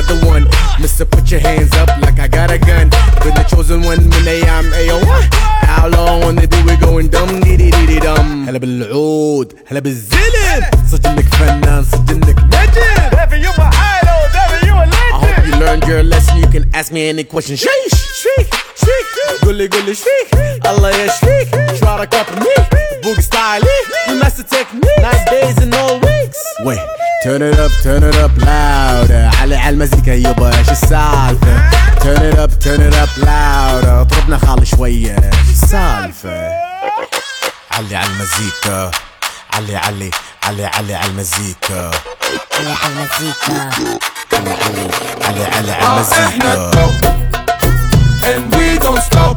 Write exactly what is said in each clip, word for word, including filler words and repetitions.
another one. Mister Put your hands up like I got a gun. Been the chosen one من أيام أيوة. How long on the do we going dumb dee dee dee dee dum. هلا بالعود هلا بالزلم. صدق إنك فنان صدق إنك نجم. Daffy, you my idol. Daffy, you a legend. I hope you learned your lesson. You can ask me any question. Sheesh, shriek, shriek. قولي قولي شريك. الله يشفيك. Try to copy me. Boogie style. You master technique. Nice days and all weeks. Wait, turn it up, turn it up louder. علي على المزيكا يابا ايش السالفة. Turn it up, turn it up louder. اطربنا خالي شوية ايش السالفة. علي على المزيكا. علي علي علي علي على المزيكا. علي على المزيكا. علي علي علي علي على المزيكا. And we don't stop.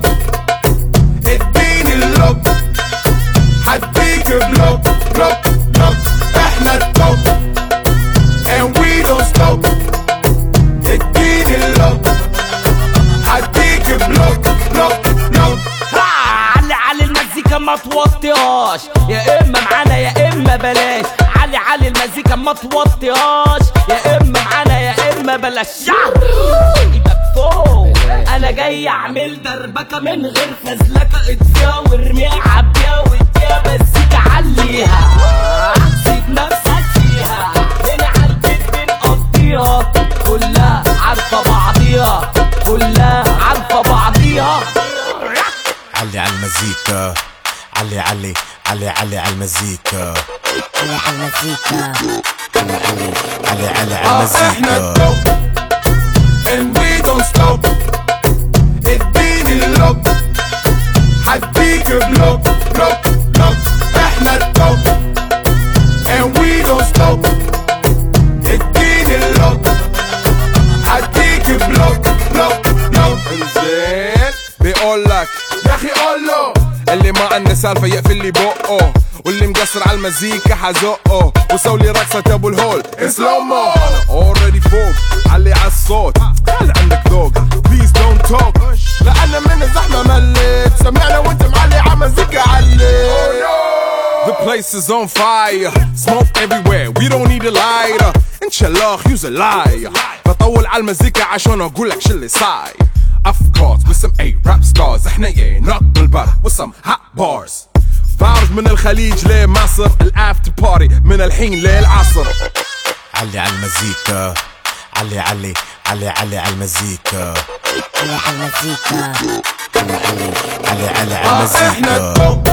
اديني اللب حديك بلوك بلوك بلوك. احنا التوب. And we don't stop. اديني اللب حديك بلوك بلوك بلوك. علي علي المزيكا ما توطيهاش، يا اما معانا يا اما بلاش. علي علي المزيكا ما توطيهاش، يا اما معانا يا اما بلاش. ايدك فوق، انا جاي اعمل دربكه من غير فزلكه. اديها وارميها عبيها واديها مزيكا عليها. سيب نفسك فيها، هنا عالبيت بنقضيها. كلها عارفه بعضيها، كلها عارفه بعضيها. علي على المزيكا. علي علي علي علي على المزيكا. علي على المزيكا. علي علي علي علي على المزيكا. And we don't stop. اديني اللب حديك بلوك بلوك بلوك. احنا التوب. And we don't stop. اديني اللب حديك بلوك بلوك بلوك. زين بيقولك يا اخي قوله اللي ما عنده سالفة يقفل لي بقه، واللي مقصر على المزيكا حزقه. وسولي رقصة ابو الهول اسلامو. اوريدي فوق. علي عالصوت خلي عندك ذوق. بليز دونت توك لأن من الزحمة مليت. سمعنا وانت معلي عمزيكا علي. The place is on fire. Smoke everywhere. We don't need a lighter. إن شاء الله use a liar. بطول على المزيكا عشان أقول لك شو اللي صاير. Of course with some A rap stars. إحنا yeah نقبل البر with some hot bars. فاوز من الخليج لمصر. الأفتر باري من الحين للعصر. علي على المزيكا. علي علي علي علي على المزيكا. علي على المزيكا. علي علي علي علي على احنا المزيكا. التوب.